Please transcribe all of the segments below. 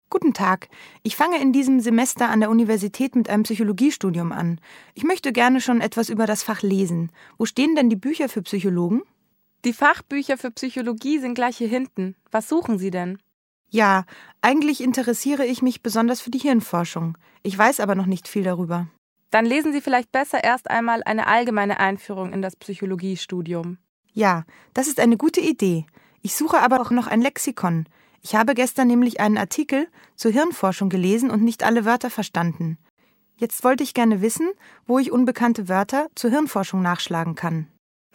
Guten Tag. Ich fange in diesem Semester an der Universität mit einem Psychologiestudium an. Ich möchte gerne schon etwas über das Fach lesen. Wo stehen denn die Bücher für Psychologen? Die Fachbücher für Psychologie sind gleich hier hinten. Was suchen Sie denn? Ja, eigentlich interessiere ich mich besonders für die Hirnforschung. Ich weiß aber noch nicht viel darüber. Dann lesen Sie vielleicht besser erst einmal eine allgemeine Einführung in das Psychologiestudium. Ja, das ist eine gute Idee. Ich suche aber auch noch ein Lexikon. Ich habe gestern nämlich einen Artikel zur Hirnforschung gelesen und nicht alle Wörter verstanden. Jetzt wollte ich gerne wissen, wo ich unbekannte Wörter zur Hirnforschung nachschlagen kann.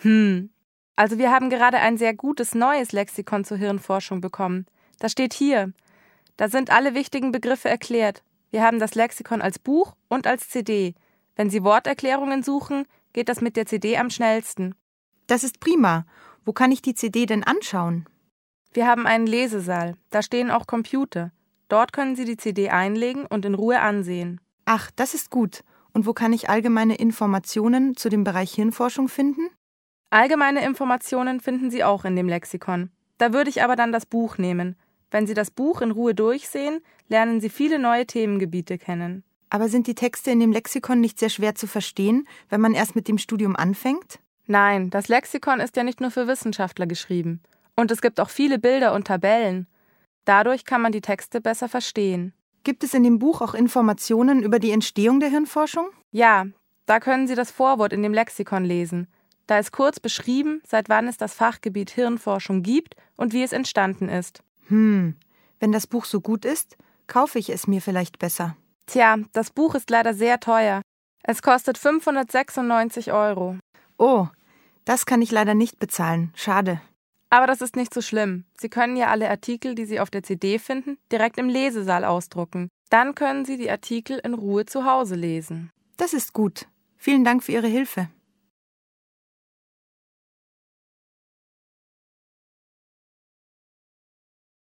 Also wir haben gerade ein sehr gutes neues Lexikon zur Hirnforschung bekommen. Das steht hier. Da sind alle wichtigen Begriffe erklärt. Wir haben das Lexikon als Buch und als CD. Wenn Sie Worterklärungen suchen, geht das mit der CD am schnellsten. Das ist prima. Wo kann ich die CD denn anschauen? Wir haben einen Lesesaal. Da stehen auch Computer. Dort können Sie die CD einlegen und in Ruhe ansehen. Ach, das ist gut. Und wo kann ich allgemeine Informationen zu dem Bereich Hirnforschung finden? Allgemeine Informationen finden Sie auch in dem Lexikon. Da würde ich aber dann das Buch nehmen. Wenn Sie das Buch in Ruhe durchsehen, lernen Sie viele neue Themengebiete kennen. Aber sind die Texte in dem Lexikon nicht sehr schwer zu verstehen, wenn man erst mit dem Studium anfängt? Nein, das Lexikon ist ja nicht nur für Wissenschaftler geschrieben. Und es gibt auch viele Bilder und Tabellen. Dadurch kann man die Texte besser verstehen. Gibt es in dem Buch auch Informationen über die Entstehung der Hirnforschung? Ja, da können Sie das Vorwort in dem Lexikon lesen. Da ist kurz beschrieben, seit wann es das Fachgebiet Hirnforschung gibt und wie es entstanden ist. Wenn das Buch so gut ist, kaufe ich es mir vielleicht besser. Tja, das Buch ist leider sehr teuer. Es kostet 596 €. Oh, das kann ich leider nicht bezahlen. Schade. Aber das ist nicht so schlimm. Sie können ja alle Artikel, die Sie auf der CD finden, direkt im Lesesaal ausdrucken. Dann können Sie die Artikel in Ruhe zu Hause lesen. Das ist gut. Vielen Dank für Ihre Hilfe.